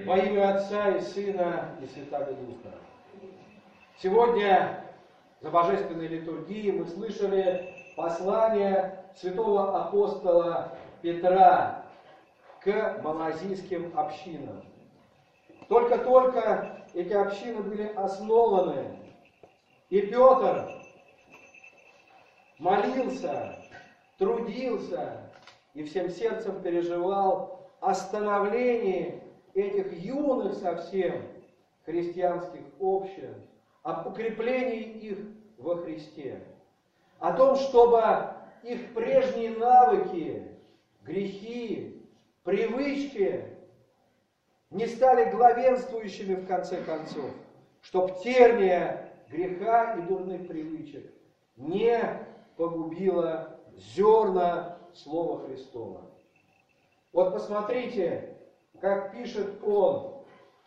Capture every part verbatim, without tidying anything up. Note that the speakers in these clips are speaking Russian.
Во имя Отца и Сына и Святаго Духа. Сегодня за Божественной литургией мы слышали послание святого апостола Петра к малазийским общинам. Только-только эти общины были основаны, и Петр молился, трудился и всем сердцем переживал о становлении этих юных совсем христианских общин, об укреплении их во Христе, о том, чтобы их прежние навыки, грехи, привычки не стали главенствующими в конце концов, чтоб терния греха и дурных привычек не погубила зерна Слова Христова. Вот посмотрите, как пишет он: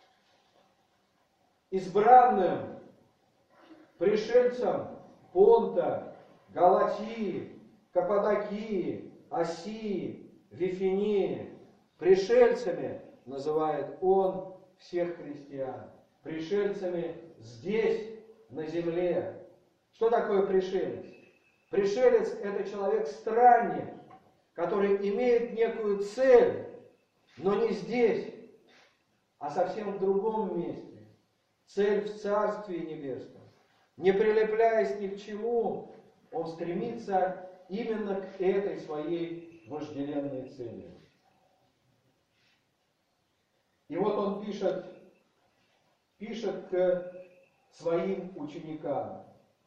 избранным пришельцам Понта, Галатии, Каппадокии, Асии, Вифинии, пришельцами называет он всех христиан. Пришельцами здесь, на земле. Что такое пришелец? Пришелец – это человек-странник, который имеет некую цель, но не здесь, а совсем в другом месте. Цель в Царстве Небесном. Не прилепляясь ни к чему, он стремится именно к этой своей вожделенной цели. И вот он пишет, пишет к своим ученикам,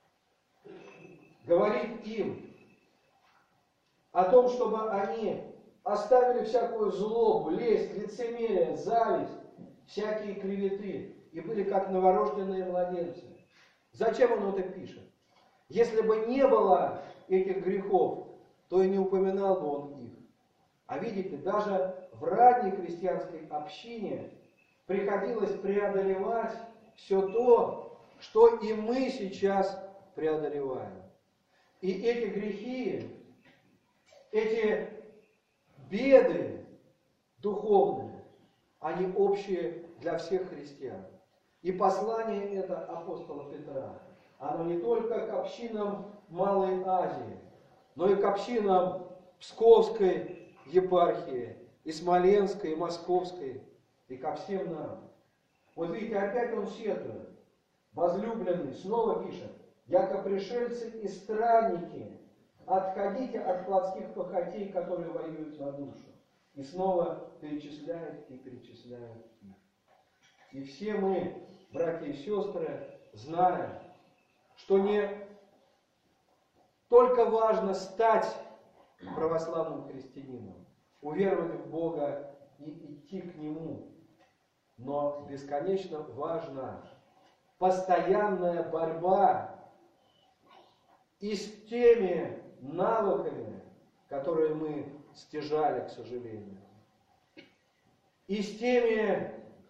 говорит им о том, чтобы они оставили всякую злобу, лесть, лицемерие, зависть, всякие клеветы и были как новорожденные младенцы. Зачем он это пишет? Если бы не было этих грехов, то и не упоминал бы он их. А видите, даже в ранней христианской общине приходилось преодолевать все то, что и мы сейчас преодолеваем. И эти грехи, эти беды духовные, они общие для всех христиан. И послание это апостола Петра, оно не только к общинам Малой Азии, но и к общинам Псковской епархии, и Смоленской, и Московской, и ко всем нам. Вот видите, опять он сетует. Возлюбленный снова пишет: яко пришельцы и странники, отходите от плотских похотей, которые воюют на душу. И снова перечисляет и перечисляет их. И все мы, братья и сестры, знаем, что не только важно стать православным христианином, уверовать в Бога и идти к Нему, но бесконечно важна постоянная борьба и с теми навыками, которые мы стяжали, к сожалению, и с теми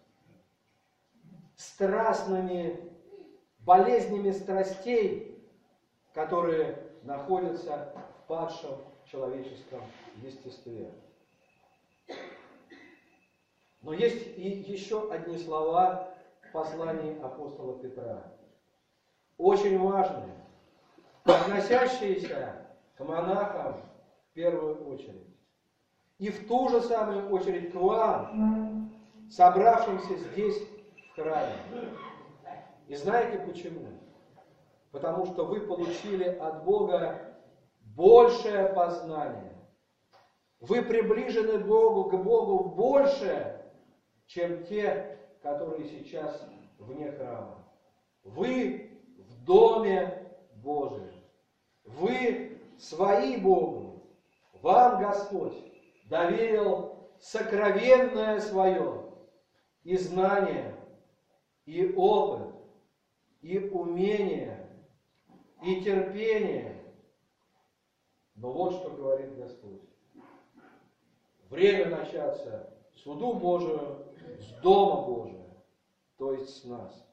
страстными болезнями страстей, которые находятся в падшем человеческом естестве. Но есть и еще одни слова в послании апостола Петра, очень важные, относящиеся к монахам в первую очередь, и в ту же самую очередь к вам, собравшимся здесь в храме. И знаете почему? Потому что вы получили от Бога большее познание. Вы приближены к Богу, к Богу больше, чем те, которые сейчас вне храма. Вы в доме Божьем. Вы свои Богу. Вам Господь доверил сокровенное свое и знание, и опыт, и умение, и терпение. Но вот что говорит Господь. Время начаться суду Божию с дома Божия, то есть с нас.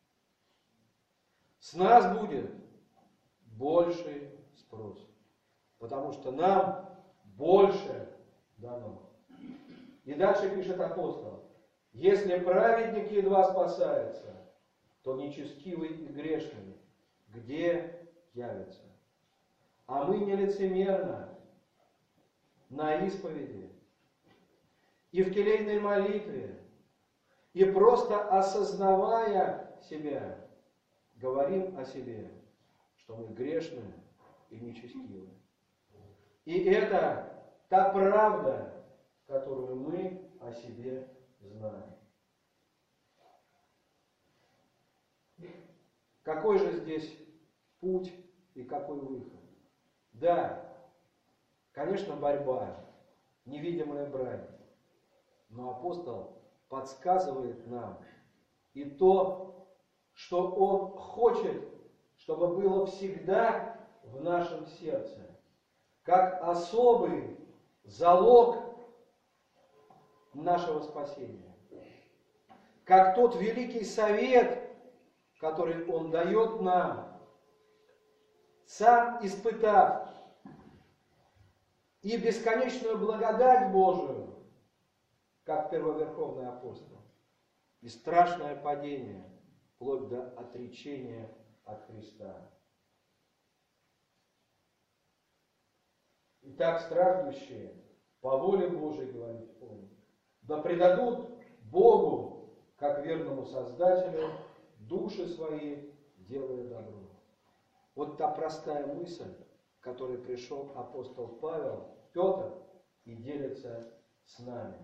С нас будет больший спрос, потому что нам больше дано. И дальше пишет апостол: Если праведник едва спасается, то нечестивый и грешный где явится? А мы нелицемерно на исповеди и в келейной молитве, и просто осознавая себя, говорим о себе, что мы грешны и нечестивы. И это та правда, которую мы о себе знаем. Какой же здесь путь и какой выход? Да, конечно, борьба, невидимая брань. Но апостол подсказывает нам и то, что он хочет, чтобы было всегда в нашем сердце, как особый залог нашего спасения. Как тот великий совет, который он дает нам, сам испытав и бесконечную благодать Божию, как первоверховный апостол, и страшное падение, вплоть до отречения от Христа. Итак, страждущие, по воле Божией, говорит он, да предадут Богу, как верному Создателю, души свои, делая добро. Вот та простая мысль, к которой пришел апостол Павел, Петр, и делится с нами.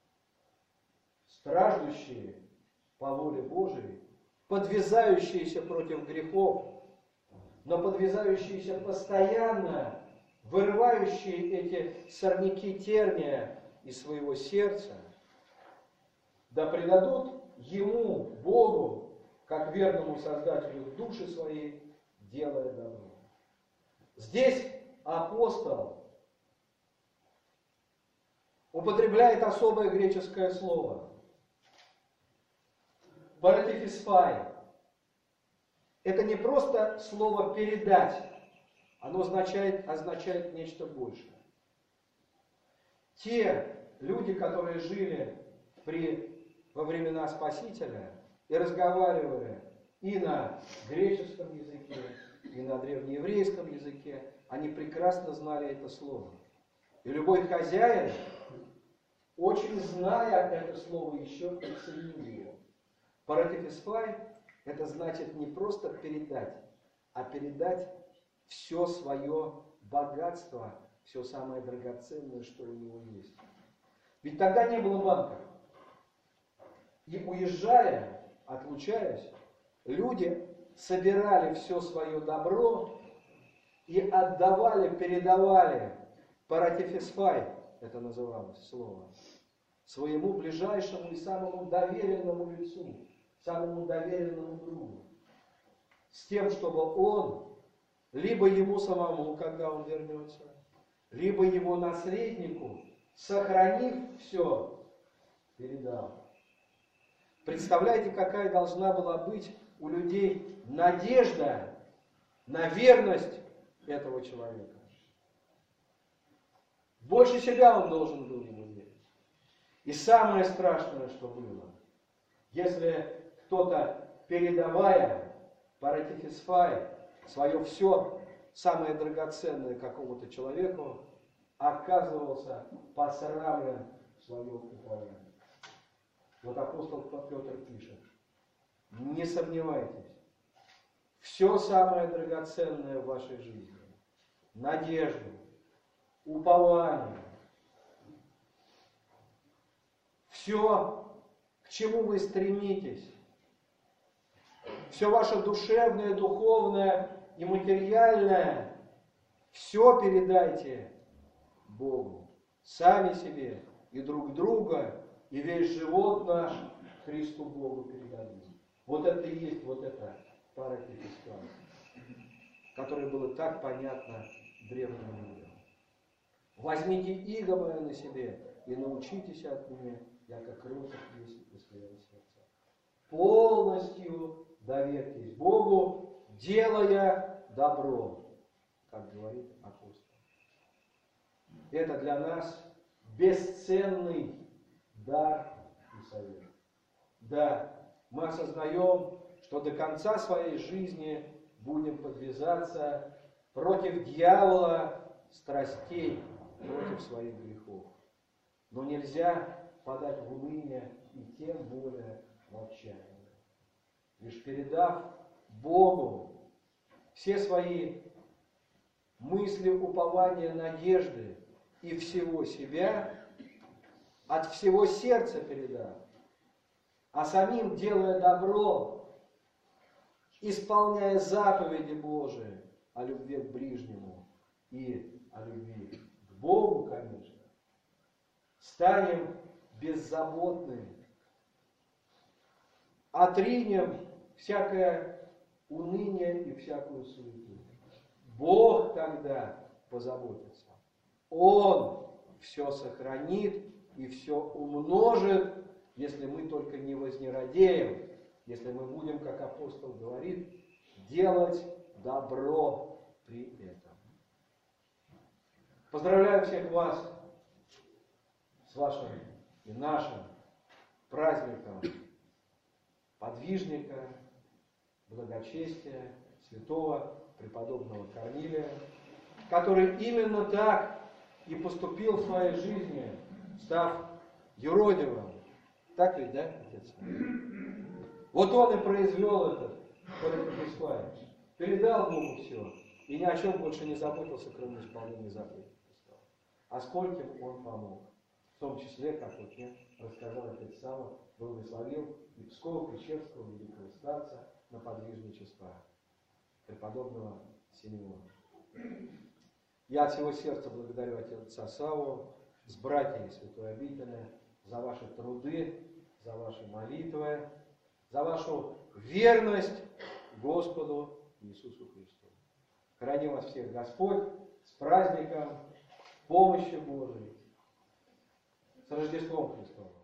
Страждущие по воле Божией, подвязающиеся против грехов, но подвязающиеся постоянно, вырывающие эти сорняки терния из своего сердца, да предадут Ему, Богу, как верному Создателю, души свои, делая добро. Здесь апостол употребляет особое греческое слово «паратифисфай». Это не просто слово «передать», оно означает, означает нечто большее. Те люди, которые жили при, во времена Спасителя и разговаривали и на греческом языке, и на древнееврейском языке, они прекрасно знали это слово. И любой хозяин, очень зная это слово, еще и ценил его. Паратифисфай – это значит не просто передать, а передать все свое богатство, все самое драгоценное, что у него есть. Ведь тогда не было банков. И уезжая, отлучаясь, люди собирали все свое добро и отдавали, передавали паратифисфай, это называлось слово, своему ближайшему и самому доверенному лицу, самому доверенному другу, с тем, чтобы он, либо ему самому, когда он вернется, либо его наследнику, сохранив все, передал. Представляете, какая должна была быть у людей надежда на верность этого человека. Больше себя он должен был ему верить. И самое страшное, что было, если кто-то, передавая паратифисфай, свое все, самое драгоценное какому-то человеку, оказывался посрамлен в своем уповании. Вот апостол Петр пишет: не сомневайтесь, все самое драгоценное в вашей жизни, надежду, упование, все, к чему вы стремитесь, все ваше душевное, духовное и материальное, все передайте Богу, сами себе и друг друга, и весь живот наш Христу Богу передадим. Вот это и есть вот это паратифисфай, которое было так понятно древним людям. Возьмите иго мое на себе и научитесь от меня, я как кроток есть и своего сердца. Полностью доверьтесь Богу, делая добро, как говорит апостол. Это для нас бесценный дар и совет. Да, мы осознаем, что до конца своей жизни будем подвязаться против дьявола, страстей, против своих грехов. Но нельзя подать в уныние и тем более в отчаяние. Лишь передав Богу все свои мысли, упования, надежды и всего себя, от всего сердца передав, а самим делая добро, исполняя заповеди Божии о любви к ближнему и о любви к Богу, конечно, станем беззаботными, отринем всякое уныние и всякую суету. Бог тогда позаботится. Он все сохранит и все умножит, если мы только не вознеродеем, если мы будем, как апостол говорит, делать добро при этом. Поздравляю всех вас с вашим и нашим праздником подвижника, благочестия, святого преподобного Корнилия, который именно так и поступил в своей жизни, став юродивым. Так ведь, да, отец? Вот он и произвел этот Христос, передал Богу все, и ни о чем больше не заботился, кроме исполнения заповедей Христова. А скольким он помог. В том числе, как вот мне рассказал отец Сава, благословил и Пскова, Печерского, великого старца на подвижничество преподобного Симеона. Я от всего сердца благодарю отца Саву с братьями Святой Обители за ваши труды, за ваши молитвы, за вашу верность Господу Иисусу Христу. Храни вас всех Господь с праздником помощи Божией, с Рождеством Христовым.